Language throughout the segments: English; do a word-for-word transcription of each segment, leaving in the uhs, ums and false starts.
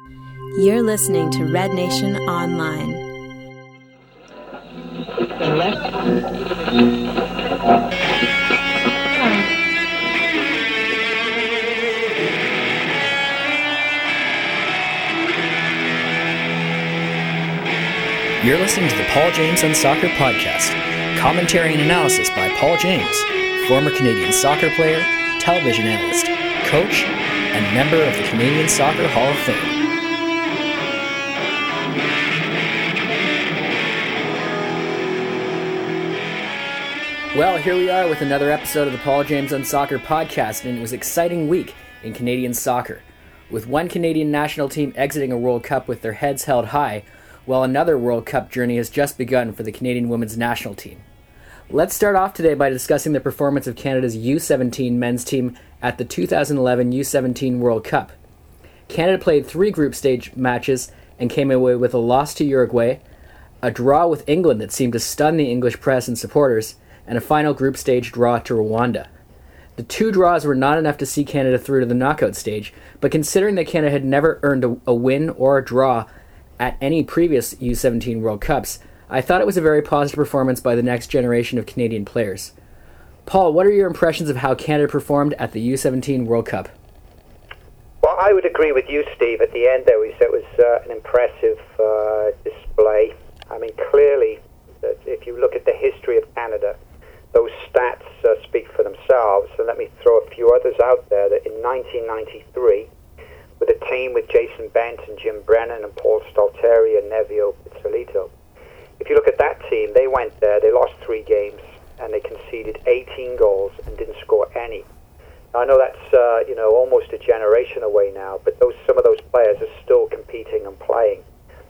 You're listening to Red Nation Online. You're listening to the Paul James on Soccer podcast. Commentary and analysis by Paul James, former Canadian soccer player, television analyst, coach, and member of the Canadian Soccer Hall of Fame. Well, here we are with another episode of the Paul James on Soccer podcast, and it was an exciting week in Canadian soccer. With one Canadian national team exiting a World Cup with their heads held high, while another World Cup journey has just begun for the Canadian women's national team. Let's start off today by discussing the performance of Canada's U seventeen men's team at the two thousand eleven U seventeen World Cup. Canada played three group stage matches and came away with a loss to Uruguay, a draw with England that seemed to stun the English press and supporters, and a final group stage draw to Rwanda. The two draws were not enough to see Canada through to the knockout stage, but considering that Canada had never earned a, a win or a draw at any previous U seventeen World Cups, I thought it was a very positive performance by the next generation of Canadian players. Paul, what are your impressions of how Canada performed at the U seventeen World Cup? Well, I would agree with you, Steve. At the end there, we said it was uh, an impressive uh, display. I mean, clearly, that if you look at the history of Canada, those stats uh, speak for themselves. So let me throw a few others out there. That in nineteen ninety-three, with a team with Jason Bent and Jim Brennan and Paul Stalteri and Nevio Pizzolito, if you look at that team, they went there, they lost three games, and they conceded eighteen goals and didn't score any. Now, I know that's uh, you know almost a generation away now, but those some of those players are still competing and playing.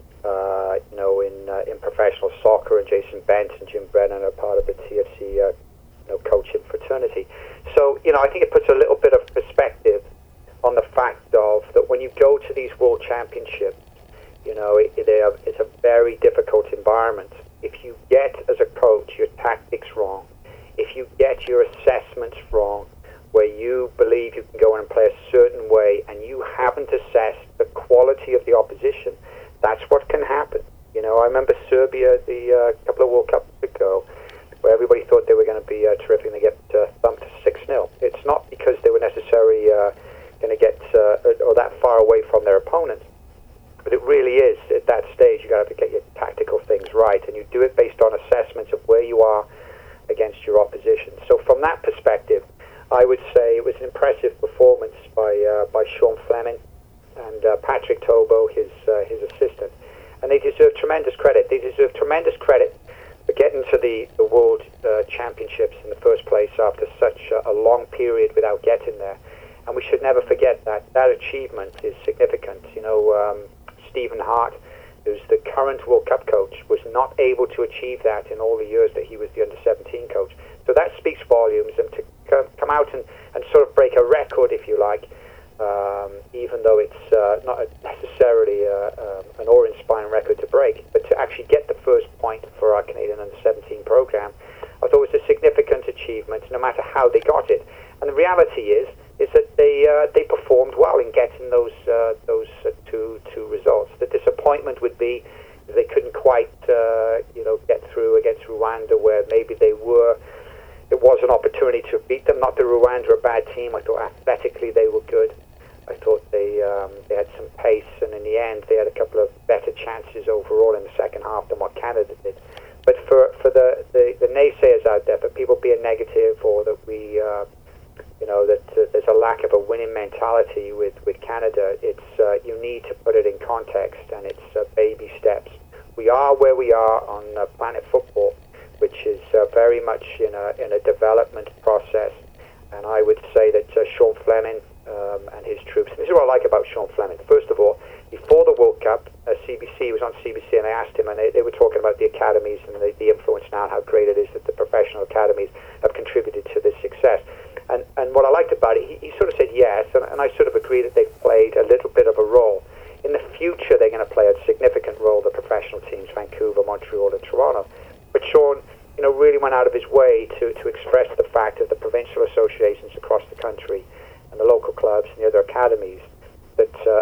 Uh, you know, in uh, in professional soccer, and Jason Bent and Jim Brennan are part of the T F C uh, you know, coaching fraternity. So, you know, I think it puts a little bit of perspective on the fact of that when you go to these World Championships, you know, it, it, it's a very difficult environment. If you get, as a coach, your tactics wrong, if you get your assessments wrong, where you believe you can go in and play a certain way, and you haven't assessed the quality of the opposition, that's what can happen. You know, I remember Serbia the uh, couple of World Cups ago, where everybody thought they were going to be uh, terrific, and they get uh, thumped six nil. It's not because they were necessarily uh, going to get uh, or that far away from their opponents, but it really is at that stage you got to get your tactical things right, and you do it based on assessments of where you are against your opposition. So from that perspective, I would say it was an impressive performance by uh, by Sean Fleming and uh, Patrick Tobo, his uh, his assistant, and they deserve tremendous credit. They deserve tremendous credit for getting to the, the World uh, Championships in the first place after such a, a long period without getting there. And we should never forget that. That achievement is significant. You know, um, Stephen Hart, who's the current World Cup coach, was not able to achieve that in all the years that he was the under seventeen coach. So that speaks volumes, and to come, come out and, and sort of break a record, if you like, Um, even though it's uh, not necessarily uh, um, an awe-inspiring record to break, but to actually get the first point for our Canadian under seventeen program, I thought it was a significant achievement, no matter how they got it. And the reality is, is that they uh, they performed well in getting those uh, those uh, two two results. The disappointment would be that they couldn't quite uh, you know get through against Rwanda, where maybe they were. It was an opportunity to beat them. Not that Rwanda are a bad team. I thought athletically they were good. I thought they um, they had some pace, and in the end they had a couple of better chances overall in the second half than what Canada did. But for for the, the, the naysayers out there, for people being negative, or that we uh, you know that uh, there's a lack of a winning mentality with, with Canada, it's uh, you need to put it in context, and it's uh, baby steps. We are where we are on uh, Planet Football, which is uh, very much in a in a development process, and I would say that uh, Sean Fleming Um, and his troops. And this is what I like about Sean Fleming. First of all, before the World Cup, uh, C B C was on C B C, and I asked him, and they, they were talking about the academies and the, the influence now, and how great it is that the professional academies have contributed to this success. And and what I liked about it, he, he sort of said yes, and, and I sort of agree that they've played a little bit of a role. In the future, they're going to play a significant role, the professional teams, Vancouver, Montreal, and Toronto. But Sean, you know, really went out of his way to, to express the fact that the provincial associations across the country and the local clubs and the other academies that uh, have contributed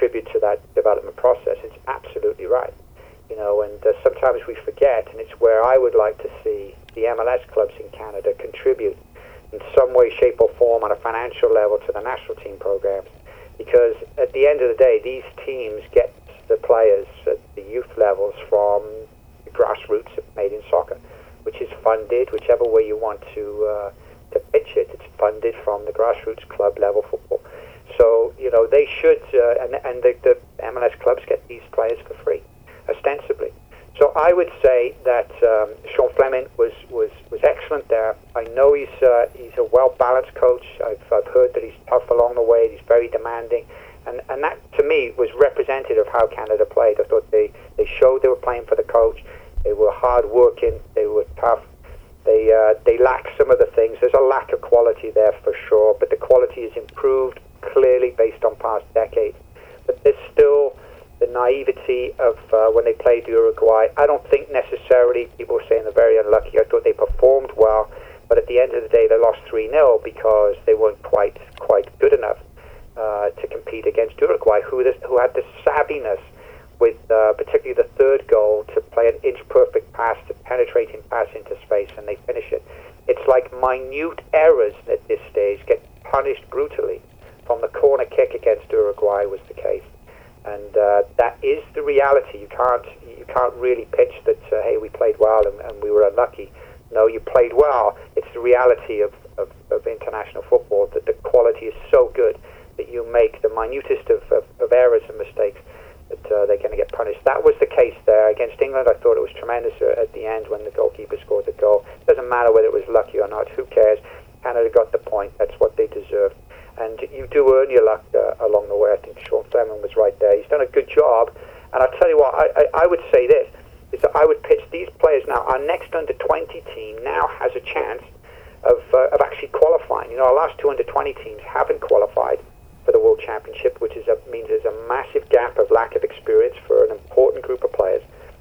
contribute to that development process. It's absolutely right. You know, and uh, sometimes we forget, and it's where I would like to see the M L S clubs in Canada contribute in some way, shape, or form on a financial level to the national team programs. Because at the end of the day, these teams get the players at the youth levels from the grassroots of Canadian soccer, which is funded, whichever way you want to uh, to pitch it, it's funded from the grassroots club level football. So, you know, they should, uh, and, and the, the M L S clubs get these players for free, ostensibly. So I would say that um, Sean Fleming was, was, was excellent there. I know he's uh, he's a well-balanced coach. I've, I've heard that he's tough along the way. He's very demanding. And, and that, to me, was representative of how Canada played. I thought they, they showed they were playing for the coach. They were hard-working. They were tough. They, uh, they lacked some of the things. There's a lack of quality there for sure, but the quality is improved clearly based on past decades. But there's still the naivety of uh, when they played Uruguay. I don't think necessarily people were saying they're very unlucky. I thought they performed well, but at the end of the day, they lost three nil because they weren't quite quite good enough uh, to compete against Uruguay, who this, who had the savviness with uh, particularly the third goal to play an inch-perfect pass, to penetrating pass into space, and they finish it. It's like minute errors at this stage get punished brutally. From the corner kick against Uruguay was the case. And uh, that is the reality. You can't you can't really pitch that, uh, hey, we played well and, and we were unlucky. No, you played well. It's the reality of, of, of international football, that the quality is so good that you make the minutest of, of, of errors and mistakes that uh, they're going to get punished. That was the case there. Against England, I thought it was tremendous at the end when the goalkeeper scored the goal. It doesn't matter whether it was lucky or not. Who cares? Canada got the point. That's what they deserved. And you do earn your luck uh, along the way. I think Sean Fleming was right there. He's done a good job. And I'll tell you what, I, I, I would say this, is that I would pitch these players now. Our next under twenty team now has a chance of uh, of actually qualifying. You know, our last two under twenty teams haven't qualified for the World Championship, which is a, means there's a massive gap of lack of experience for an important group of players,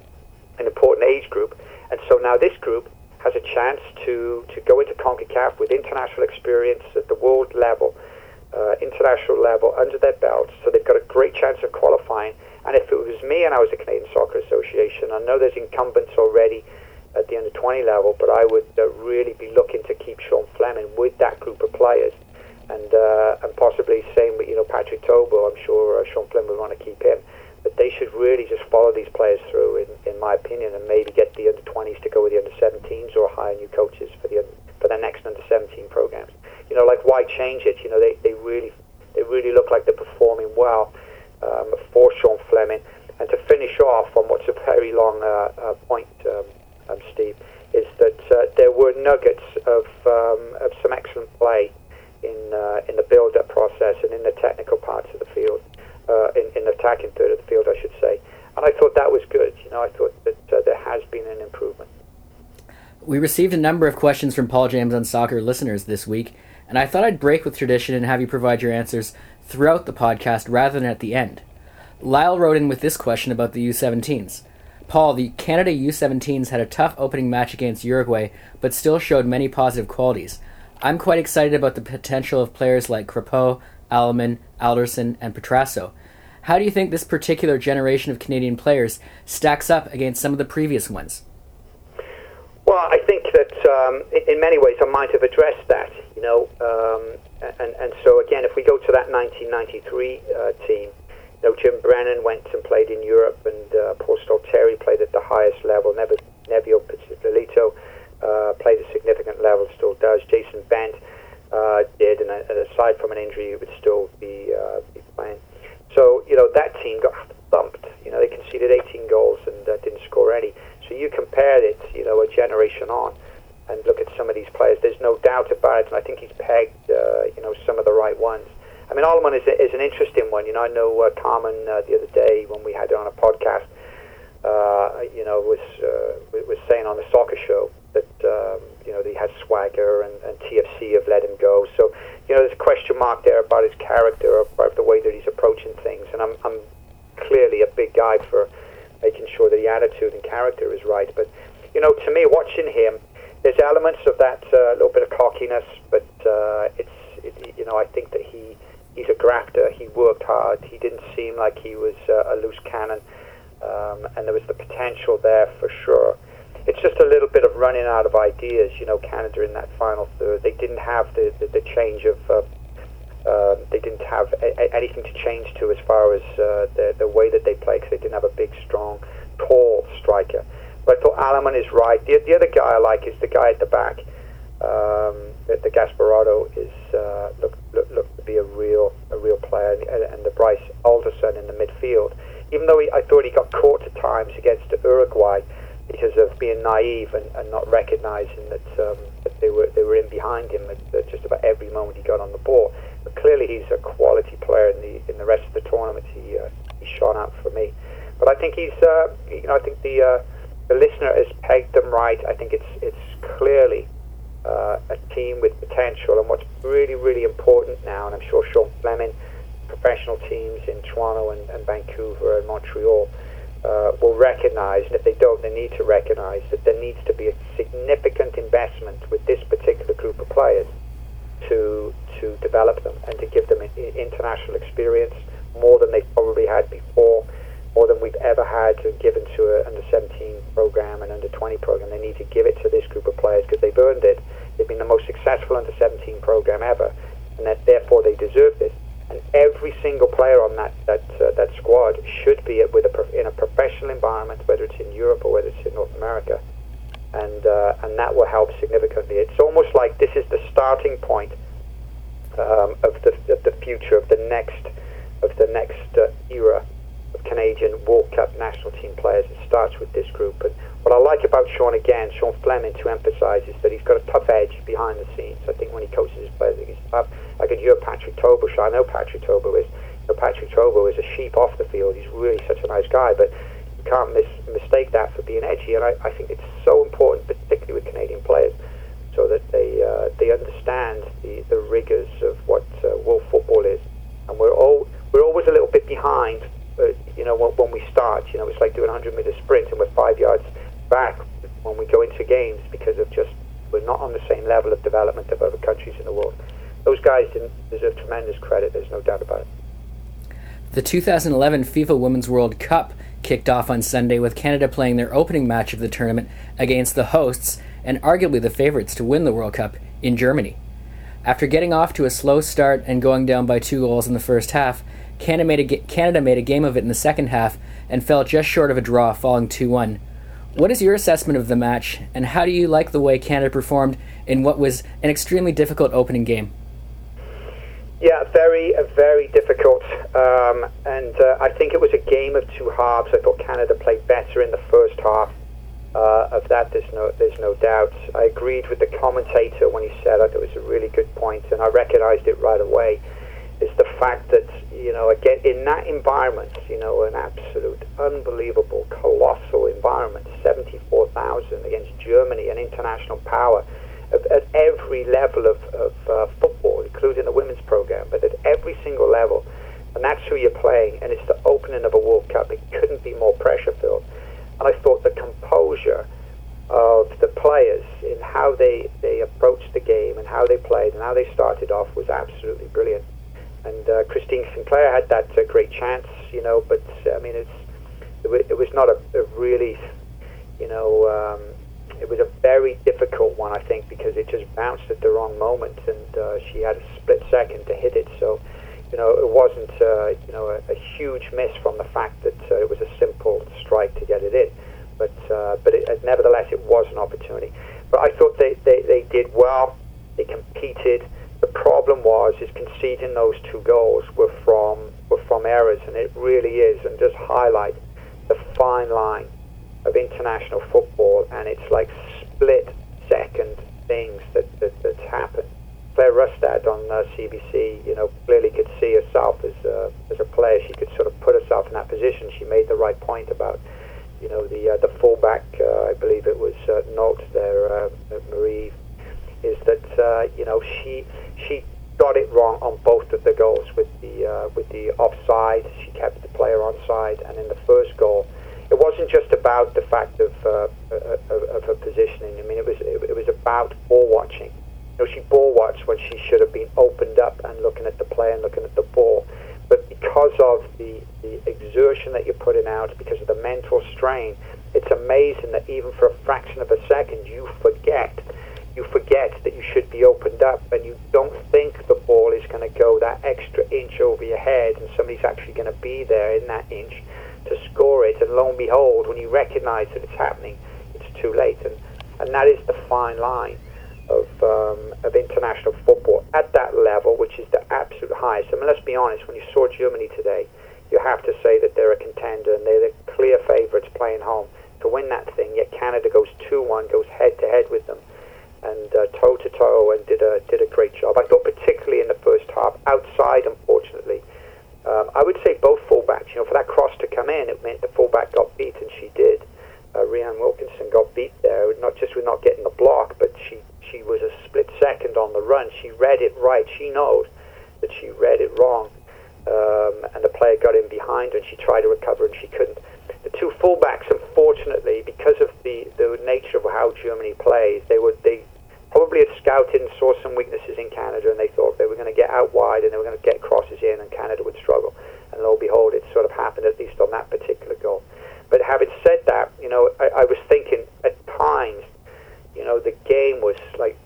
an important age group. And so now this group has a chance to, to go into CONCACAF with international experience at the world level, uh, international level under their belts. So they've got a great chance of qualifying. And if it was me and I was a Canadian Soccer Association, I know there's incumbents already at the under twenty level, but I would uh, really be looking to keep Sean Fleming with that group of players. And uh, and possibly same with, you know, Patrick Tobel. I'm sure uh, Sean Fleming would want to keep him. But they should really just follow these players through, in, in my opinion, and maybe get the under twenties to go with the under seventeens or hire new coaches for the for their next under seventeen programs. You know, like, why change it? You know, they, they really they really look like they're performing well um, for Sean Fleming. And to finish off on what's a very long uh, uh, point, um, um, Steve, is that uh, there were nuggets of um, of some excellent play in uh, in the build-up process and in the technical parts of the field. Uh, in, in the attacking third of the field, I should say. And I thought that was good. You know, I thought that uh, there has been an improvement. We received a number of questions from Paul James on Soccer listeners this week, and I thought I'd break with tradition and have you provide your answers throughout the podcast rather than at the end. Lyle wrote in with this question about the U seventeens. Paul, the Canada U seventeens had a tough opening match against Uruguay, but still showed many positive qualities. I'm quite excited about the potential of players like Crepeau, Alleman, Alderson, and Petrasso. How do you think this particular generation of Canadian players stacks up against some of the previous ones? Well, I think that um, in many ways I might have addressed that, you know, um, and, and so again, if we go to that nineteen ninety-three uh, team, you know, Jim Brennan went and played in Europe, and uh, Paul Stalteri played at the highest level. Never, Nevio Picciolito uh, played a significant level, still does. Jason Bent Uh, did, and, and aside from an injury, he would still be, uh, be playing. So, you know, that team got thumped. You know, they conceded eighteen goals and uh, didn't score any. So you compare it, you know, a generation on, and look at some of these players. There's no doubt about it, and I think he's pegged, uh, you know, some of the right ones. I mean, Alleman is, is an interesting one. You know, I know uh, Carmen uh, the other day when we had her on a podcast, uh, you know, was uh, was saying on the soccer show that, um, you know, he has swagger, and, and T F C have let him go. So, you know, there's a question mark there about his character, about the way that he's approaching things. And I'm, I'm clearly a big guy for making sure that the attitude and character is right. But, you know, to me, watching him, there's elements of that uh, little bit of cockiness, but uh, it's, it, you know, I think that he he's a grafter. He worked hard. He didn't seem like he was uh, a loose cannon, um, and there was the potential there for sure. It's just a little bit of running out of ideas, you know, Canada in that final third. They didn't have the, the, the change of, uh, uh, they didn't have a, anything to change to as far as uh, the, the way that they played, because they didn't have a big, strong, tall striker. But I thought Alleman is right. The, the other guy I like is the guy at the back. Um, the, the Gasparotto is uh, look, look look to be a real a real player, and, and the Bryce Alderson in the midfield. Even though he, I thought he got caught at times against Uruguay because of being naive and, and not recognizing that, um, that they were they were in behind him at, at just about every moment he got on the ball. But clearly he's a quality player in the in the rest of the tournament. He uh, he shone out for me. But I think he's uh, you know I think the uh, the listener has pegged them right. I think it's it's clearly uh, a team with potential, and what's really really important now, and I'm sure Sean Fleming, professional teams in Toronto and, and Vancouver and Montreal Uh, will recognize, and if they don't, they need to recognize that there needs to be a significant investment with this particular group of players to to develop them and to give them an international experience, more than they've probably had before, more than we've ever had given to an under seventeen program and under twenty program. They need to give it to this group of players because they've earned it. They've been the most successful under seventeen program ever, and that therefore they deserve this. And every single player on that that uh, that squad should be with a prof- in a professional environment, whether it's in Europe or whether it's in North America, and uh, and that will help significantly. It's almost like this is the starting point um, of the of the future of the next of the next uh, era of Canadian World Cup national team players. It starts with this group. And what I like about Sean again, Sean Fleming, to emphasise, is that he's got a tough edge behind the scenes. I think when he coaches his players, he's tough. I could hear Patrick Tobo. I know Patrick Tobo is. You know, Patrick Tobo is a sheep off the field. He's really such a nice guy, but you can't mis- mistake that for being edgy. And I, I think it's so important, particularly with Canadian players, so that they uh, they understand the, the rigours of what uh, world football is. And we're all we're always a little bit behind. Uh, you know, when, when we start, you know, it's like doing a hundred meter sprint, and we're five yards back when we go into games because of just we're not on the same level of development of other countries in the world. Those guys deserve tremendous credit. There's no doubt about it. The two thousand eleven FIFA Women's World Cup kicked off on Sunday with Canada playing their opening match of the tournament against the hosts and arguably the favourites to win the World Cup in Germany. After getting off to a slow start and going down by two goals in the first half, Canada made a, Canada made a game of it in the second half and fell just short of a draw, falling two one. What is your assessment of the match, and how do you like the way Canada performed in what was an extremely difficult opening game? Yeah, very, uh, very difficult, um, and uh, I think it was a game of two halves. I thought Canada played better in the first half. Uh, of that, there's no, there's no doubt. I agreed with the commentator when he said it. It was a really good point, and I recognised it right away. Is the fact that, you know, again, in that environment, you know, an absolute, unbelievable, colossal environment, seventy-four thousand against Germany, an international power, at, at every level of, of uh, football, including the women's program, but at every single level, and that's who you're playing, and it's the opening of a World Cup. It couldn't be more pressure-filled. And I thought the composure of the players in how they, they approached the game and how they played and how they started off was absolutely brilliant. And uh, Christine Sinclair had that uh, great chance, you know, but I mean, it's it, w- it was not a, a really, you know, um, it was a very difficult one, I think, because it just bounced at the wrong moment, and uh, she had a split second to hit it. So, you know, it wasn't, uh, you know, a, a huge miss from the fact that uh, it was a simple strike to get it in. But uh, but it, nevertheless, it was an opportunity. But I thought they, they, they did well. They competed. The problem was is conceding those two goals were from were from errors, and it really is, and just highlight the fine line of international football, and it's like split second things that, that that's happened. Claire Rustad on uh, C B C, you know, clearly could see herself as a, as a player. She could sort of put herself in that position. She made the right point about, you know, the uh, the fullback. Uh, I believe it was uh, Note there, uh, Marie. Is that uh, you know she she got it wrong on both of the goals with the uh, with the offside. She kept the player onside, and in the first goal, it wasn't just about the fact of uh, of, of her positioning. I mean, it was it, it was about ball watching. You know, she ball watched when she should have been opened up and looking at the play and looking at the the exertion that you're putting out, because of the mental strain. It's amazing that even for a fraction of a second, you forget. You forget that you should be opened up, and you don't think the ball is going to go that extra inch over your head, and somebody's actually going to be there in that inch to score it. And lo and behold, when you recognize that it's happening, it's too late. And, and that is the fine line of um, of international football at that level, which is the absolute highest. I mean, let's be honest, when you saw Germany today, you have to say that they're a contender, and they're the clear favourites playing home to win that thing, yet Canada goes two one, goes head-to-head with them, and uh, toe-to-toe, and did a did a great job. I thought particularly in the first half, outside, unfortunately, um, I would say both fullbacks, you know, for that cross to come in, it meant the fullback got beat, and she did. Uh, Rhian Wilkinson got beat there, not just with not getting the block, but she, she was a split second on the run. She read it right. She knows that she read it wrong, um, and the player got in behind her, and she tried to recover, and she couldn't. The two fullbacks, unfortunately, because of the, the nature of how Germany plays, they were they probably had scouted and saw some weaknesses in Canada, and they thought they were going to get out wide and they were going to get crosses in, and Canada would struggle. And lo and behold, it sort of happened, at least on that particular goal. But having said that, you know, I, I was thinking at times, you know, the game was like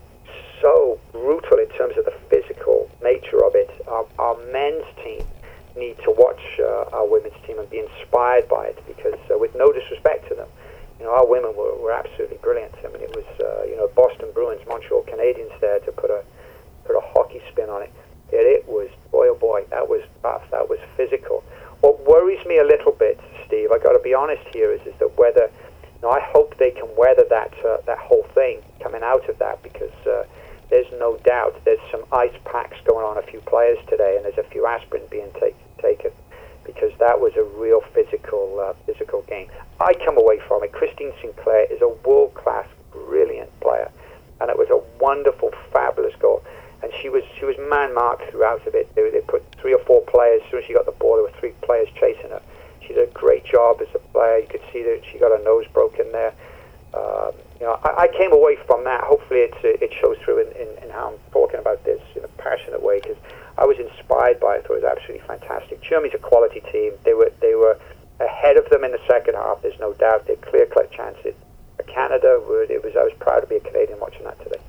so brutal in terms of the physical nature of it. Our, our men's team need to watch uh, our women's team and be inspired by it, because uh, with no disrespect to them, you know, our women were, were absolutely brilliant. I mean, it was, uh, you know, Boston Bruins, Montreal Canadiens there to put a put a hockey spin on it. It, it was, boy oh boy, that was tough, that was physical. What worries me a little bit, Steve, I got to be honest here, is, is that whether, you know, I hope they can weather that uh, that whole thing coming out of that, because uh, there's no doubt there's some ice packs going on a few players today, and there's a few aspirin being take, taken, because that was a real physical uh, physical game. I come away from it. Christine Sinclair is a world-class, brilliant player, and it was a wonderful, fabulous goal. And she was she was man-marked throughout of it. They, they put three or four players. As soon as she got the ball, there were three players chasing her. She did a great job as a player. You could see that she got her nose broken there. Um, you know, I, I came away from that. Hopefully, it's, it shows through in, in, in how I'm talking about this in a passionate way, because I was inspired by it. I thought it was absolutely fantastic. Germany's a quality team. They were they were ahead of them in the second half. There's no doubt. They're clear-cut chances. Canada, it was I was proud to be a Canadian watching that today.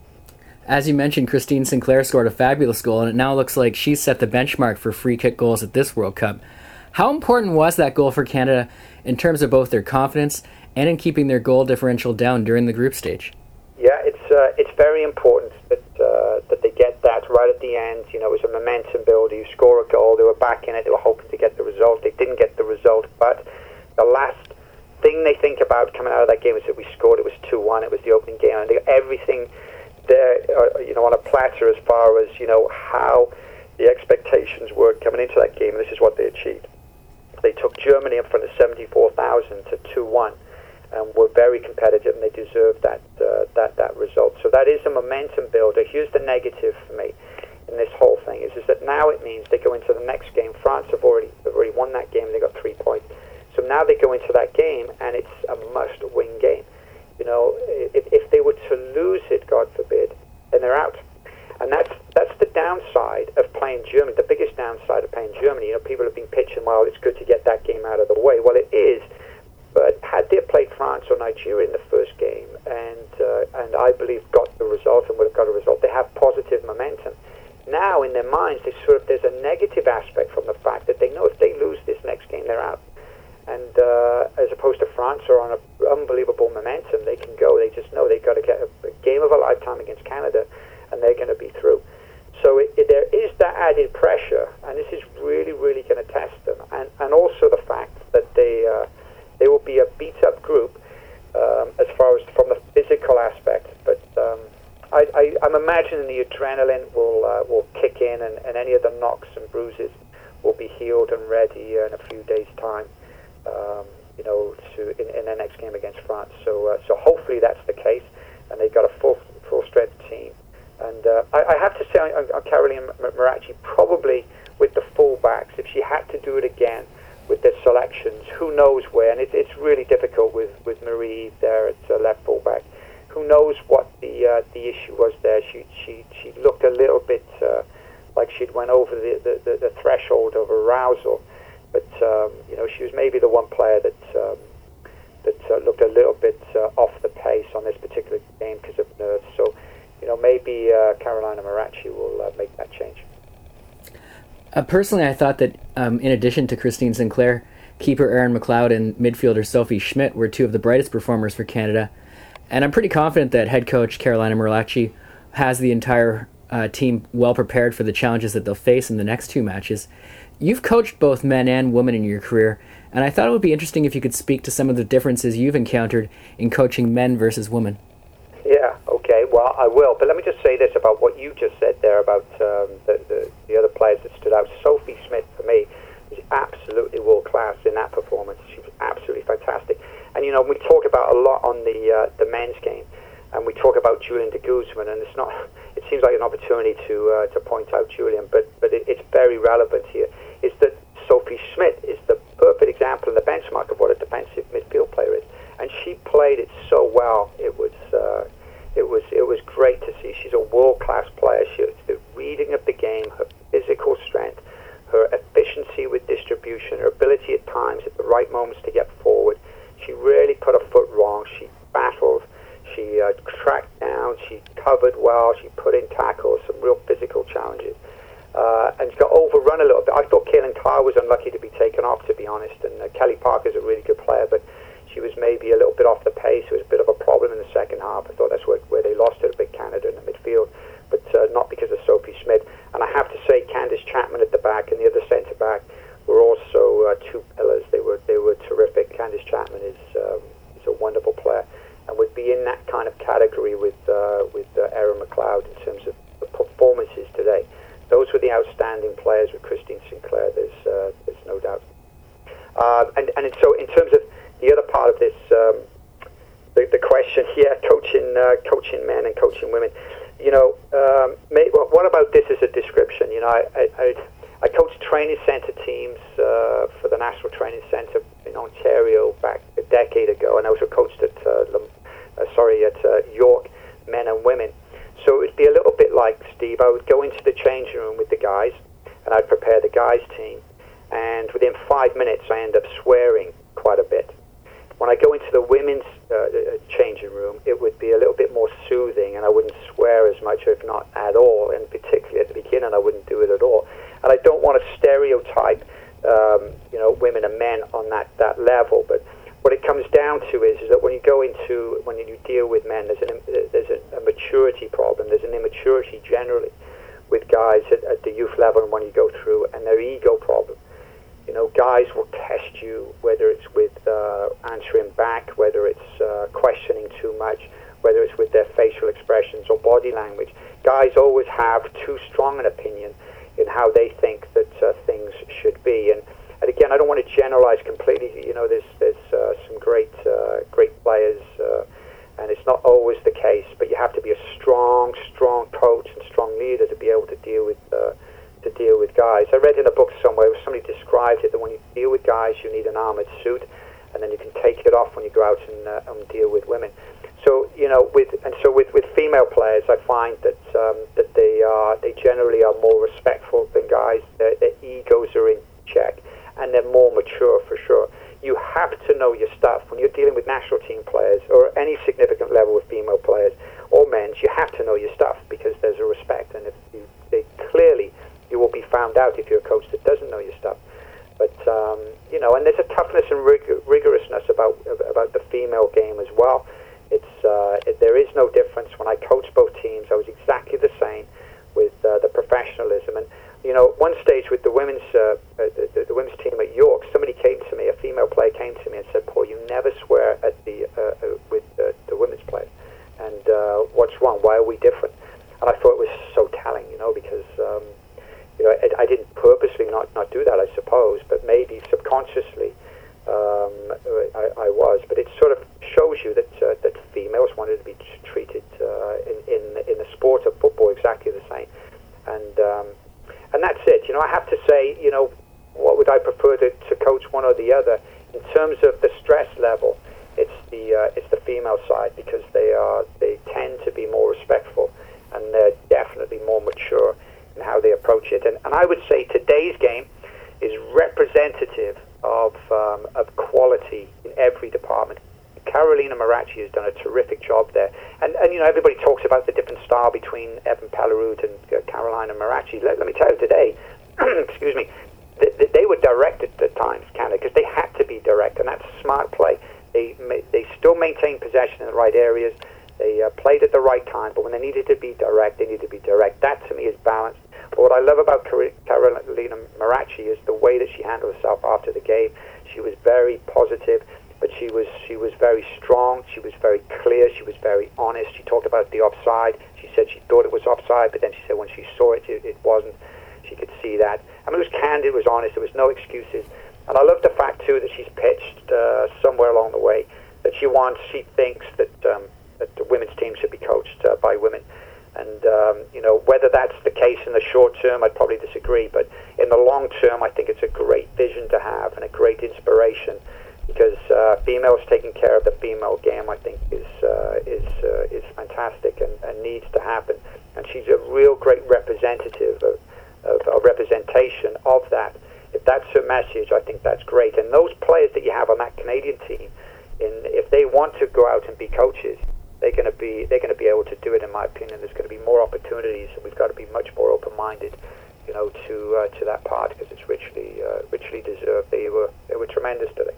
As you mentioned, Christine Sinclair scored a fabulous goal, and it now looks like she's set the benchmark for free kick goals at this World Cup. How important was that goal for Canada in terms of both their confidence and in keeping their goal differential down during the group stage? Yeah, it's uh, it's very important that uh, that they get that right at the end. You know, it was a momentum builder. You score a goal, they were back in it, they were hoping to get the result. They didn't get the result, but the last thing they think about coming out of that game is that we scored. It was two one. It was the opening game, and they got everything there, uh, you know, on a platter as far as, you know, how the expectations were coming into that game, and this is what they achieved. They took Germany in front of seventy-four thousand to two one, and were very competitive, and they deserved that uh, that that result. So that is a momentum builder. Here's the negative for me in this whole thing is, is that now it means they go into the next game. France have already have already won that game, and they got three points. So now they go into that game, and it's a must-win game. You know, if, if they were to lose it, God forbid, then they're out. And that's that's the downside of playing Germany, the biggest downside of playing Germany. You know, people have been pitching, well, it's good to get that game out of the way. Well, it is, but had they played France or Nigeria in the first game, and uh, and I believe got the result and would have got a result, they have positive momentum. Now, in their minds, they sort of, there's a negative aspect from the fact that they know if they lose this next game, they're out. And uh, as opposed to France, are on an unbelievable momentum. They can go. They just know they've got to get a, a game of a lifetime against Canada, and they're going to be through. So it, it, there is that added pressure, and this is really, really going to test them. And, and also the fact that they uh, they will be a beat-up group um, as far as from the physical aspect. But um, I, I, I'm imagining the adrenaline will uh, will kick in, and, and any of the knocks and bruises will be healed and ready in a few days' time. Um, you know, to in, in their next game against France. So, uh, so hopefully that's the case, and they've got a full, full strength team. And uh, I, I have to say, on, on Caroline Marachi, probably with the fullbacks, if she had to do it again with their selections, who knows where? And it, it's really difficult with, with Marie there at uh, left fullback. Who knows what the uh, the issue was there? She she she looked a little bit uh, like she'd went over the, the, the, the threshold of arousal. But uh, she was maybe the one player that um, that uh, looked a little bit uh, off the pace on this particular game because of nerves. So, you know, maybe uh, Carolina Maracci will uh, make that change. Uh, personally, I thought that um, in addition to Christine Sinclair, keeper Erin McLeod and midfielder Sophie Schmidt were two of the brightest performers for Canada. And I'm pretty confident that head coach Carolina Maracci has the entire uh, team well prepared for the challenges that they'll face in the next two matches. You've coached both men and women in your career, and I thought it would be interesting if you could speak to some of the differences you've encountered in coaching men versus women. Yeah, okay, well, I will. But let me just say this about what you just said there about um, the, the, the other players that stood out. Sophie Schmidt, for me, was absolutely world-class in that performance. She was absolutely fantastic. And, you know, we talk about a lot on the uh, the men's game, and we talk about Julian de Guzman, and it's not, it seems like an opportunity to uh, to point out Julian, but, but it, it's very relevant here, is that Sophie Schmidt is the perfect example and the benchmark of what a defensive midfield player is. And she played it so well. It was uh, it was it was great to see. She's a world-class player. She, the reading of the game, her physical strength, her efficiency with distribution, her ability at times at the right moments to get forward. She really put her foot wrong. She battled. She uh, tracked down. She covered well. She put in tackles, some real physical challenges. Uh, and she got overrun a little bit. I thought Kaylin Tarr was unlucky to be taken off, to be honest. And uh, Kelly Parker's a really good player, but she was maybe a little bit off the pace. It was a bit of a problem in the second half. I thought that's where, where they lost it a bit, Canada, in the midfield, but uh, not because of Sophie Schmidt. And I have to say, Candice Chapman at the back and the other centre-back were also uh, two pillars. They were they were terrific. Candice Chapman is, um, is a wonderful player and would be in that kind of category with, uh, with uh, Erin McLeod in terms of the performances today. Those were the outstanding players with Christine Sinclair, there's, uh, there's no doubt. Uh, and, and so in terms of the other part of this, um, the, the question, yeah, coaching uh, coaching men and coaching women, you know, um, may, well, what about this as a description? You know, I, I, I, I coached training centre teams uh, for the National Training Centre in Ontario back a decade ago, and I also coached at, uh, uh, sorry, at uh, York, men and women. So it would be a little bit like, Steve, I would go into the changing room with the guys, and I'd prepare the guys' team, and within five minutes I end up swearing quite a bit. When I go into the women's uh, changing room, it would be a little bit more soothing, and I wouldn't swear as much, if not at all, and particularly at the beginning I wouldn't do it at all. And I don't want to stereotype um, you know, women and men on that, that level, but what it comes down to is, is that when you go into, when you deal with men, there's, an, there's a, a maturity problem, there's an immaturity generally with guys at, at the youth level and when you go through, and their ego problem. You know, guys will test you, whether it's with uh, answering back, whether it's uh, questioning too much, whether it's with their facial expressions or body language. Guys always have too strong an opinion in how they think that uh, things should be. And, and again, I don't want to generalize completely. You know, there's there's uh, some great uh, great players, uh, and it's not always the case. But you have to be a strong, strong coach and strong leader to be able to deal with. Uh, to deal with guys. I read in a book somewhere where somebody described it that when you deal with guys you need an armoured suit, and then you can take it off when you go out and, uh, and deal with women. So, you know, with and so with, with female players I find that um, that they are they generally are more respectful than guys. Their, their egos are in check and they're more mature for sure. You have to know your stuff when you're dealing with national team players or any significant level with female players or men's. You have to know your stuff because there's a respect, and if you, they clearly you will be found out if you're a coach that doesn't know your stuff. But, um, you know, and there's a toughness and rig- rigorousness about about the female game as well. It's uh, it, there is no difference. When I coached both teams, I was exactly the same with uh, the professionalism. And, you know, at one stage with the women's uh, the, the women's team at York, somebody came to me, a female player came to me and said, Paul, you never swear at the uh, uh, with uh, the women's players. And uh, what's wrong? Why are we different? And I thought it was so telling, you know, because... Um, You know, I, I didn't purposely not, not do that, I suppose, but maybe subconsciously um, I, I was. But it sort of shows you that uh, that females wanted to be treated uh, in, in in the sport of football exactly the same, and um, and that's it. You know, I have to say, you know, what would I prefer to, to coach one or the other in terms of the stress level? It's the uh, it's the female side because they are they tend to be more respectful and they're definitely more mature in how they approach it. And, and I would say today's game is representative of um, of quality in every department. Carolina Marachi has done a terrific job there. And, and you know, everybody talks about the different style between Evan Pellerud and uh, Carolina Marachi. Let, let me tell you today, excuse me, they, they were direct at the times, Canada, because they had to be direct, and that's a smart play. They they still maintained possession in the right areas. They uh, played at the right time, but when they needed to be direct, they needed to be direct. That, to me, is balanced. But what I love about Carolina Marachi is the way that she handled herself after the game. She was very positive, but she was she was very strong. She was very clear. She was very honest. She talked about the offside. She said she thought it was offside, but then she said when she saw it, it, it wasn't. She could see that. I mean, it was candid. It was honest. There was no excuses. And I love the fact, too, that she's pitched uh, somewhere along the way that she wants, she thinks that, um, that the women's team should be coached uh, by women. And, um, you know, whether that's the case in the short term, I'd probably disagree. But in the long term, I think it's a great vision to have and a great inspiration, because uh, females taking care of the female game, I think, is uh, is uh, is fantastic and, and needs to happen. And she's a real great representative of, of a representation of that. If that's her message, I think that's great. And those players that you have on that Canadian team, in if they want to go out and be coaches, they're going to be they're going to be able to do it. In my opinion, there's going to be more opportunities, and we've got to be much more open-minded, you know, to uh, to that part, because it's richly uh, richly deserved. They were they were tremendous today.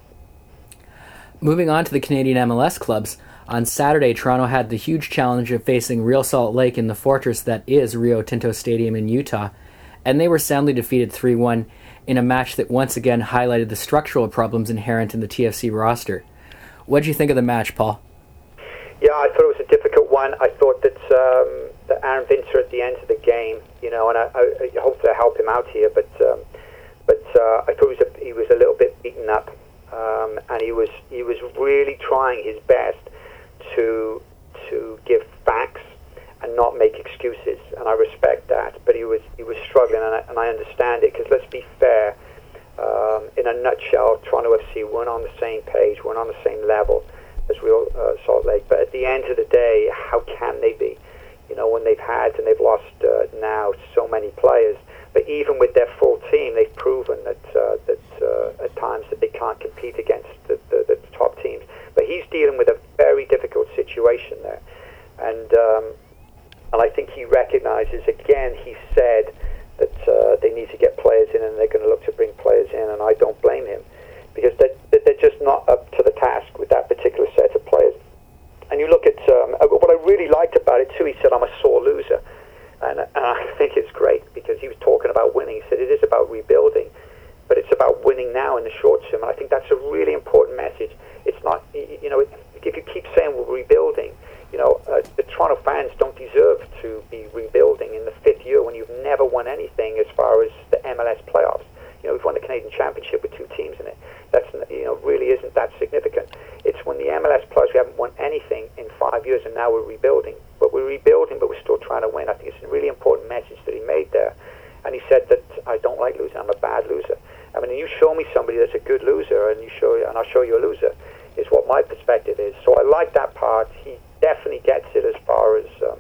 Moving on to the Canadian M L S clubs, on Saturday, Toronto had the huge challenge of facing Real Salt Lake in the fortress that is Rio Tinto Stadium in Utah, and they were soundly defeated three one in a match that once again highlighted the structural problems inherent in the T F C roster. What did you think of the match, Paul? Yeah, I thought it was a difficult one. I thought that um, that Aaron Vincer at the end of the game, you know, and I, I, I hopefully I help him out here, but um, but uh, I thought he was a, he was a little bit beaten up. Um, and he was he was really trying his best to to give facts and not make excuses, and I respect that. But he was he was struggling, and I, and I understand it, because let's be fair. Um, in a nutshell, Toronto F C weren't on the same page, weren't on the same level as Real uh, Salt Lake. But at the end of the day, how can they be? You know, when they've had and they've lost uh, now so many players. But even with their full team, they've proven that uh, that uh, at times that they can't compete against the, the, the top teams. But he's dealing with a very difficult situation there, and um, and I think he recognises, again, he said that uh, they need to get players in, and they're going to look to bring players in, and I don't blame him, because they're, they're just not up to the task with that particular set of players. And you look at um, what I really liked about it too. He said, "I'm a sore loser." And, and I think it's great, because he was talking about winning. He said it is about rebuilding, but it's about winning now in the short term. And I think that's a really important message. It's not, you know, if you keep saying we're rebuilding, you know, uh, the Toronto fans don't deserve to be rebuilding in the fifth year when you've never won anything as far as the M L S playoffs. You know, we've won the Canadian Championship with two teams in it. That's, you know, really isn't that significant. It's when the M L S playoffs, we haven't won anything in five years, and now we're rebuilding. But we're rebuilding, but we're still trying to win. I think it's a really important message that he made there. And he said that I don't like losing. I'm a bad loser. I mean, you show me somebody that's a good loser, and you show, and I'll show you a loser, is what my perspective is. So I like that part. He definitely gets it as far as um,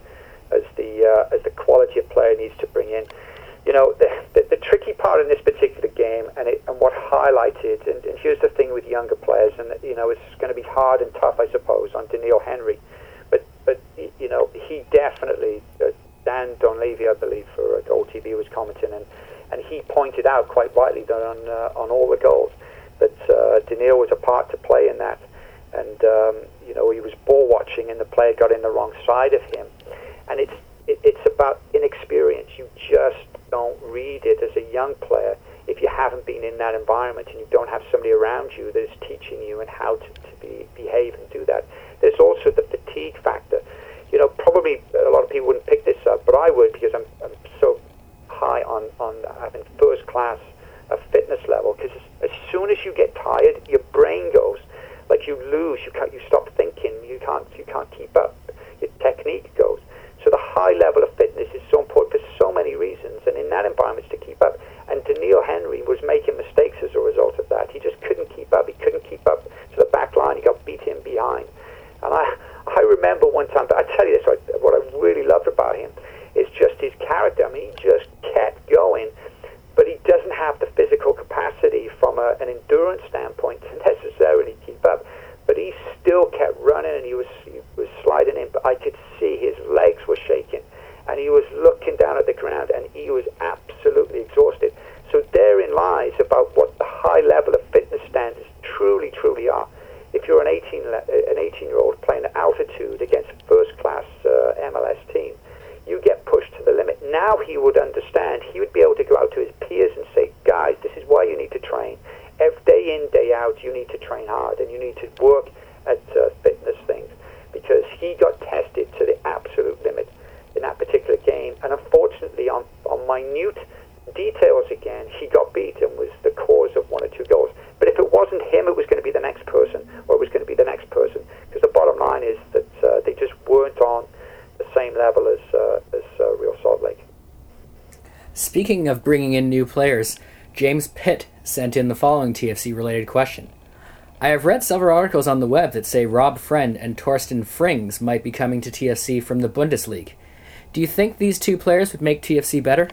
as the uh, as the quality of player he needs to bring in. You know, the, the, the tricky part in this particular game, and, it, and what highlighted, and, and here's the thing with younger players, and you know, it's going to be hard and tough, I suppose, on Daniil Henry. But, but you know, he definitely, uh, Dan Donlevy, I believe, for uh, O T V was commenting, and, and he pointed out quite rightly that on, uh, on all the goals that uh, Daniil was a part to play in that. And, um, you know, he was ball watching, and the player got in the wrong side of him. And it's it, it's about inexperience. You just don't read it as a young player if you haven't been in that environment and you don't have somebody around you that is teaching you and how to, to be, behave and do that. There's also the fatigue factor. You know, probably a lot of people wouldn't pick this up, but I would, because I'm, I'm so high on, on having first class uh, fitness level, because as soon as you get tired, your brain goes, like you lose, you can't, you stop thinking, you can't, you can't keep up, your technique goes. So the high level of fitness is so important for so many reasons, and in that environment to keep up. And Daniil Henry was making mistakes as a result of that. He just couldn't keep up. He couldn't keep up to the back line. He got beat in behind. And I, I remember one time, but I tell you this, what I really loved about him is just his character. I mean, he just kept going, but he doesn't have the physical capacity from a, an endurance standpoint to necessarily keep up. But he still kept running, and he was he was sliding in. But I could see his legs were shaking, and he was looking down at the ground, and he was absolutely exhausted. So therein lies about what the high level of fitness standards truly, truly are. If you're an eighteen an eighteen-year-old playing at altitude against a first-class uh, M L S team, you get pushed to the limit. Now he would understand. He would be able to go out to his peers and say, guys, this is why you need to train. Every day in, day out, you need to train hard, and you need to work at uh, fitness things, because he got tested to the absolute limit in that particular game. And unfortunately, on, on minute details again, he got beat and was the cause of one or two goals. But if it wasn't him, it was going to be the next person, or it was going to be the next person, because the bottom line is that uh, they just weren't on the same level as, uh, as uh, Real Salt Lake. Speaking of bringing in new players, James Pitt sent in the following T F C-related question. I have read several articles on the web that say Rob Friend and Torsten Frings might be coming to T F C from the Bundesliga. Do you think these two players would make T F C better?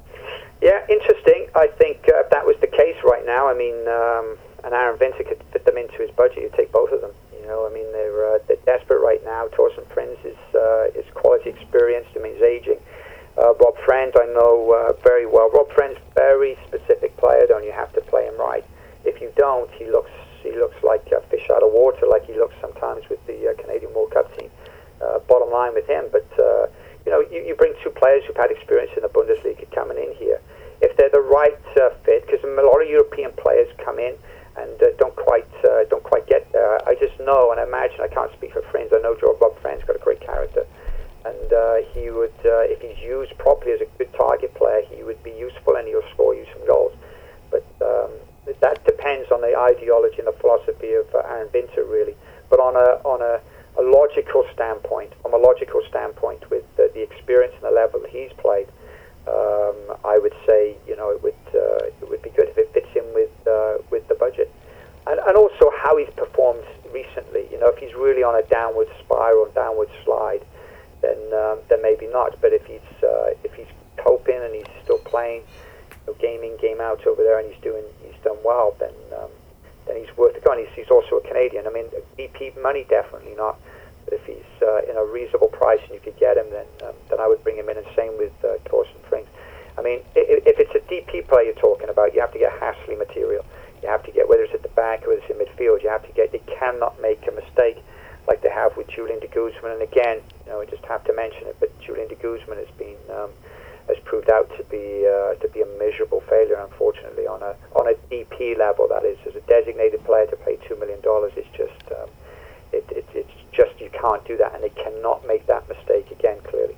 Yeah, interesting. I think uh, if that was the case right now, I mean, um, and Aaron Vinter could fit them into his budget, you'd take both of them. You know, I mean, they're, uh, they're desperate right now. Torsten Frings is, uh, is quality experienced. I mean, he's aging. Uh, Rob Friend, I know uh, very well. Rob Friend's very specific player, don't you? Have to play him right. If you don't, he looks he looks like a fish out of water, like he looks sometimes with the uh, Canadian World Cup team. Uh, bottom line with him, but uh, you know, you, you bring two players who've had experience in the Bundesliga coming in here. If they're the right uh, fit, because a lot of European players come in and uh, don't quite uh, don't quite get there. I just know, and I imagine, I can't speak for Friends. I know Joe Rob Friend's got a great character. And uh, he would, uh, if he's used properly as a good target player, he would be useful, and he'll score you some goals. But um, that depends on the ideology and the philosophy of uh, Aaron Vinter, really. But on a on a, a logical standpoint, from a logical standpoint, with the, the experience and the level that he's played, um, I would say, you know, it would uh, it would be good if it fits in with uh, with the budget, and and also how he's performed recently. You know, if he's really on a downward spiral, downward slide, then um, then maybe not. But if he's uh, if he's coping and he's still playing, you know, game in, game out over there, and he's doing he's done well, then um, then he's worth it. And he's, he's also a Canadian. I mean, B P money definitely not. But if he's uh, in a reasonable price and you could get him, then um, then I would bring him in. And same with uh, Torsten Frings. I mean, if, if it's a D P player you're talking about, you have to get Hasley material. You have to get, whether it's at the back or whether it's in midfield, you have to get. They cannot make a mistake like they have with Julian de Guzman. And again, you know, I just have to mention it, but Julian de Guzman has been um, has proved out to be uh, to be a miserable failure, unfortunately, on a on a D P level. That is, as a designated player to pay two million dollars, it's just um, it, it, it's just you can't do that, and they cannot make that mistake again. Clearly.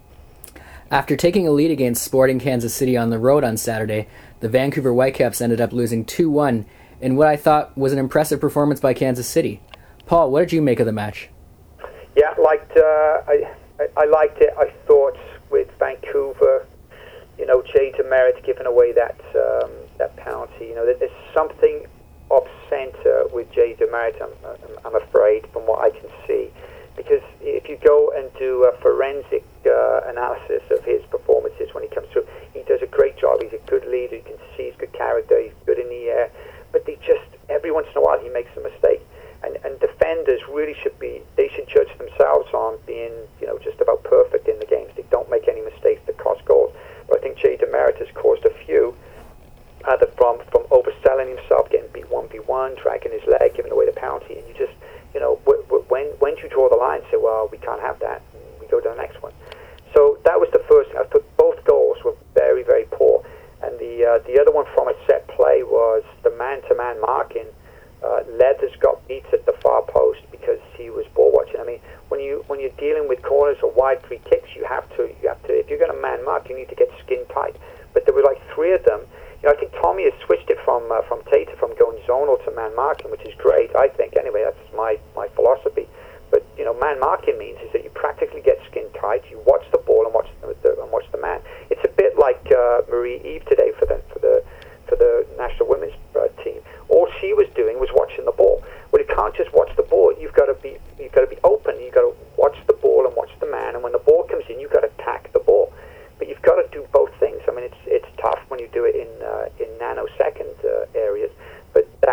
After taking a lead against Sporting Kansas City on the road on Saturday, the Vancouver Whitecaps ended up losing two one in what I thought was an impressive performance by Kansas City. Paul, what did you make of the match? Yeah, liked. Uh, I, I I liked it. I thought with Vancouver, you know, Jay DeMerit giving away that um, that penalty. You know, there's something off centre with Jay DeMerit. I'm, I'm, I'm afraid, from what I can see, because if you go and do a forensic uh, analysis of his performances when he comes through, he does a great job. He's a good leader. You can see he's good character. He's good in the air, but they just every once in a while he makes a mistake. And, and defenders really should be, they should judge themselves on being, you know, just about perfect in the games. They don't make any mistakes that cost goals. But I think Jay DeMerit has caused a few, either from, from overselling himself, getting beat one v one, dragging his leg, giving away the penalty. And you just, you know, w- w- when, when do you draw the line and say, well, we can't have that, and we go to the next one. So that was the first thing. I thought both goals were very, very poor. And the, uh, the other one from a set play was the man-to-man marking. Uh, Leathers got beat at the far post because he was ball watching. I mean, when you when you're dealing with corners or wide free kicks, you have to you have to if you're going to man mark, you need to get skin tight. But there were like three of them. You know, I think Tommy has switched it from uh, from Tata from going zonal to man marking, which is great. I think anyway, that's my my philosophy. But you know, man marking means is that you practically get skin tight. You watch the ball and watch the, the and watch the man. It's a bit like uh, Marie Eve today for the for the for the national women's uh, team. All she was doing was watching the ball. Well, you can't just watch the ball. You've got to be you've got to be open. You've got to watch the ball and watch the man. And when the ball comes in, you've got to attack the ball. But you've got to do both things. I mean, it's it's tough when you do it in uh, in nanosecond uh, areas. But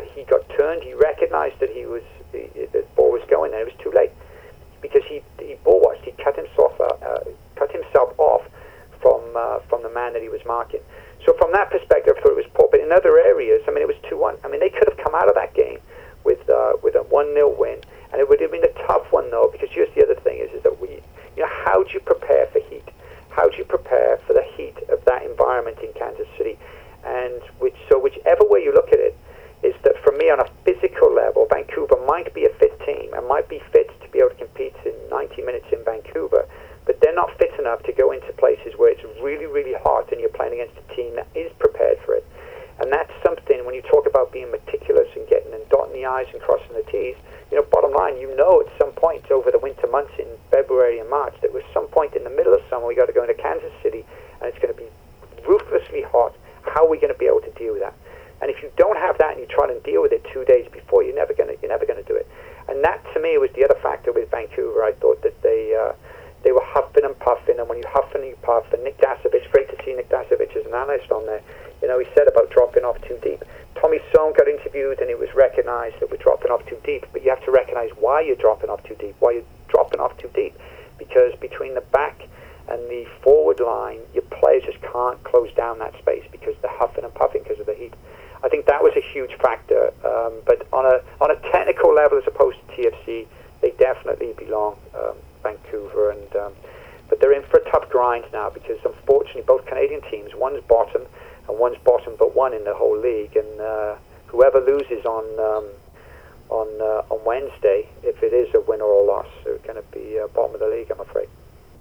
he got turned. He recognized that he was the, the ball was going there. It was too late because he he ball watched. He cut himself uh, uh, cut himself off from uh, from the man that he was marking. So from that perspective, I thought it was poor. But in other areas, I mean, it was two one. I mean, they could have come out of that game with uh, with a one nil win, and it would have been a tough one though, because here's the other thing is is that we, you know, how do you prepare for heat? How do you prepare for the heat of that environment in Kansas City? And which so whichever way you look at it, is that for me on a physical level, Vancouver might be a fit team and might be fit to be able to compete in ninety minutes in Vancouver, but they're not fit enough to go into places where it's really, really hot and you're playing against a team that is prepared for it. And that's something, when you talk about being meticulous and getting and dotting the I's and crossing the T's, you know, bottom line, you know at some point over the winter months in February and March, that was some point in the middle of summer we got to go into Kansas City and it's going to be ruthlessly hot. How are we going to be able to deal with that? And if you don't have that and you try to deal with it two days before, you're never going to you're never going to do it. And that to me was the other factor with Vancouver. I thought that they uh, they were huffing and puffing, and when you huff and you puff, and Nick Dasovich, great to see Nick Dasovich as an analyst on there. You know, he said about dropping off too deep. Tommy Sohn got interviewed, and it was recognised that we're dropping off too deep. But you have to recognise why you're dropping off too deep. Why you're dropping off too deep? Because between the back and the forward line, your players just can't close down that space because they're huffing and puffing because of the heat. I think that was a huge factor. Um, but on a on a technical level, as opposed to T F C, they definitely belong, um, Vancouver. And um, but they're in for a tough grind now because unfortunately both Canadian teams, one's bottom and one's bottom but one in the whole league. And uh, whoever loses on um, on uh, on Wednesday, if it is a win or a loss, they're going to be uh, bottom of the league, I'm afraid.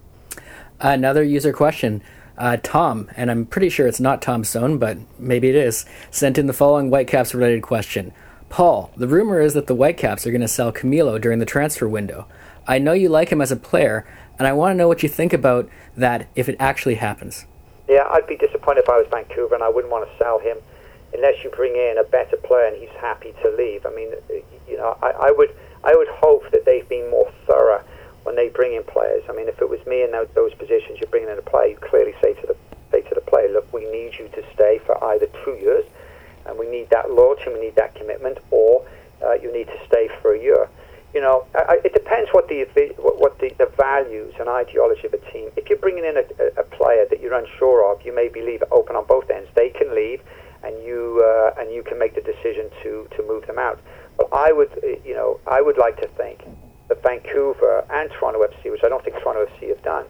Another user question. Uh, Tom, and I'm pretty sure it's not Tom Sohn, but maybe it is, sent in the following Whitecaps-related question. Paul, the rumor is that the Whitecaps are going to sell Camilo during the transfer window. I know you like him as a player, and I want to know what you think about that if it actually happens. Yeah, I'd be disappointed if I was Vancouver, and I wouldn't want to sell him unless you bring in a better player and he's happy to leave. I mean, you know, I, I would I would hope that they've been more thorough when they bring in players. I mean, if it was me in those, those positions, you're bringing in a player, you clearly say to the say to the player, look, we need you to stay for either two years, and we need that loyalty, we need that commitment, or uh, you need to stay for a year. You know, I, it depends what the what the, the values and ideology of a team. If you're bringing in a, a player that you're unsure of, you maybe leave it open on both ends. They can leave, and you uh, and you can make the decision to, to move them out. But I would, you know, I would like to think that Vancouver and Toronto F C, which I don't think Toronto F C have done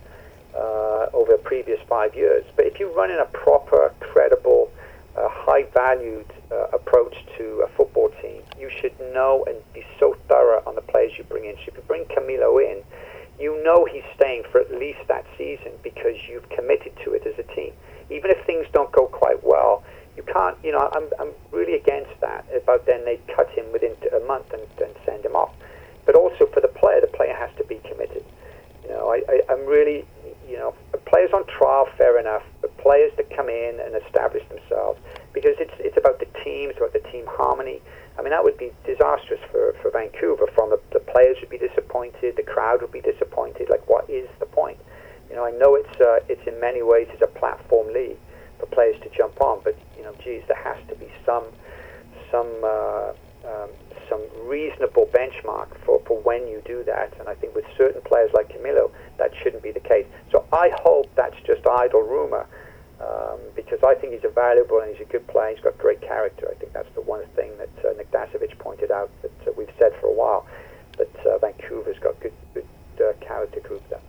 uh, over the previous five years, but if you run in a proper, credible, uh, high-valued uh, approach to a football team, you should know and be so thorough on the players you bring in. So if you bring Camilo in, you know he's staying for at least that season because you've committed to it as a team. Even if things don't go quite well, you can't, you know, I'm, I'm really against that, about then they cut him within a month and, and send him off. But also for the player, the player has to be committed. You know, I, I, I'm really, you know, players on trial, fair enough, but players that come in and establish themselves, because it's it's about the team, it's about the team harmony. I mean, that would be disastrous for, for Vancouver. From the, the players would be disappointed, the crowd would be disappointed. Like, what is the point? You know, I know it's uh, it's in many ways it's a platform league for players to jump on, but you know, geez, there has to be some some. Uh, um, some reasonable benchmark for, for when you do that, and I think with certain players like Camilo, that shouldn't be the case. So I hope that's just idle rumor, um, because I think he's a valuable and he's a good player, he's got great character. I think that's the one thing that uh, Nick Dasovich pointed out that uh, we've said for a while, that uh, Vancouver's got good, good uh, character group there.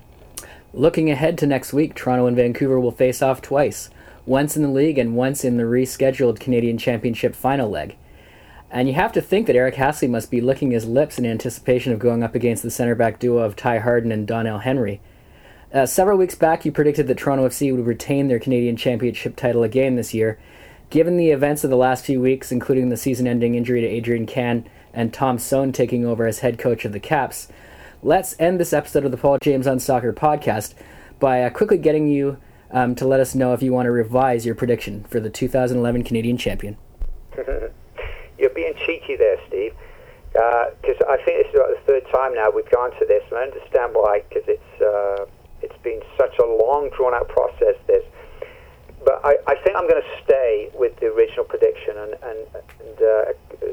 Looking ahead to next week, Toronto and Vancouver will face off twice, once in the league and once in the rescheduled Canadian Championship final leg. And you have to think that Eric Hasley must be licking his lips in anticipation of going up against the center-back duo of Ty Harden and Donnell Henry. Uh, several weeks back, you predicted that Toronto F C would retain their Canadian Championship title again this year. Given the events of the last few weeks, including the season-ending injury to Adrian Cann and Tom Sohn taking over as head coach of the Caps, let's end this episode of the Paul James on Soccer podcast by uh, quickly getting you um, to let us know if you want to revise your prediction for the two thousand eleven Canadian champion. You're being cheeky there, Steve, because uh, I think this is about the third time now we've gone to this, and I understand why, because it's uh, it's been such a long, drawn-out process, this. But I, I think I'm going to stay with the original prediction, and, and, and uh,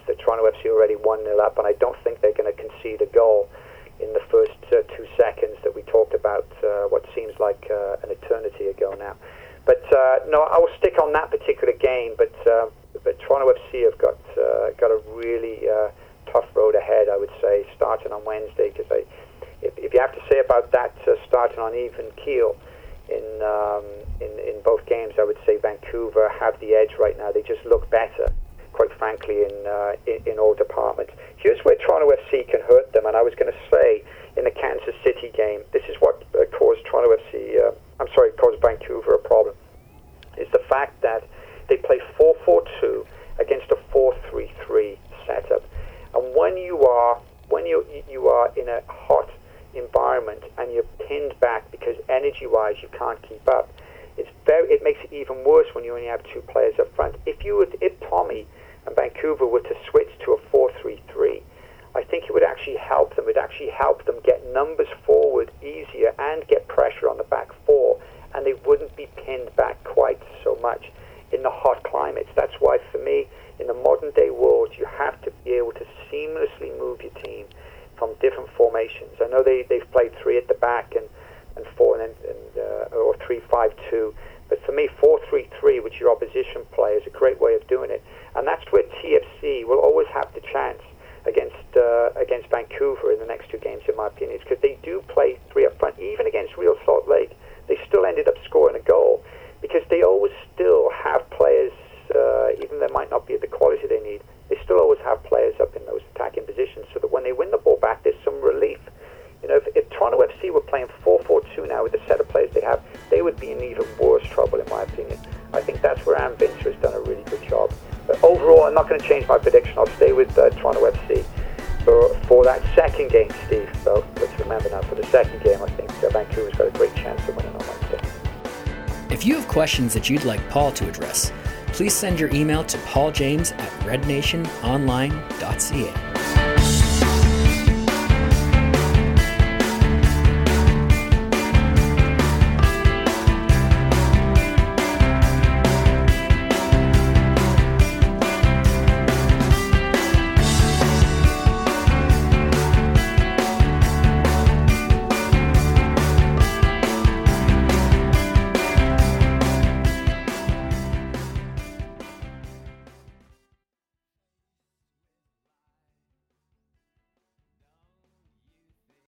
that Toronto F C already one nil up, and I don't think they're going to concede a goal in the first uh, two seconds that we talked about, uh, what seems like uh, an eternity ago now. But uh, no, I will stick on that particular game. But uh, but Toronto F C have got uh, got a really uh, tough road ahead, I would say, starting on Wednesday. Because I, if, if you have to say about that, uh, starting on even keel in, um, in in both games, I would say Vancouver have the edge right now. They just look better, quite frankly, in, uh, in in all departments. Here's where Toronto F C can hurt them, and I was going to say in the Kansas City game, this is what uh, caused Toronto F C, uh, I'm sorry, caused Vancouver a problem, is the fact that they play four four two against a four three three setup. And when you are when you you are in a hot environment and you're pinned back because energy-wise you can't keep up, it's very it makes it even worse when you only have two players up front. If you would, if Tommy and Vancouver were to switch to a four three three, I think it would actually help them. It would actually help them get numbers forward easier and get pressure on the back four, and they wouldn't be pinned back quite so much in the hot climates. That's why, for me, in the modern day world, you have to be able to seamlessly move your team from different formations. I know they, they've played three at the back and, and four and, and uh, or three five two, but for me, four three three, which your opposition play, is a great way of doing it. And that's where T F C will always have the chance against uh, against Vancouver in the next two games, in my opinion, because they do play three up front. Even against Real Salt Lake, they still ended up scoring a goal because they always still have players, uh, even they might not be at the quality they need, they still always have players up in those attacking positions so that when they win the ball back, there's some relief. You know, if, if Toronto F C were playing four four two now with the set of players they have, they would be in even worse trouble, in my opinion. I think that's where Ann Vincer has done a really good job. But overall, I'm not going to change my prediction. I'll stay with uh, Toronto F C for, for that second game, Steve. So let's remember now, for the second game, I think uh, Vancouver's got a great chance of winning on Wednesday. If you have questions that you'd like Paul to address, please send your email to paul james at red nation online dot c a.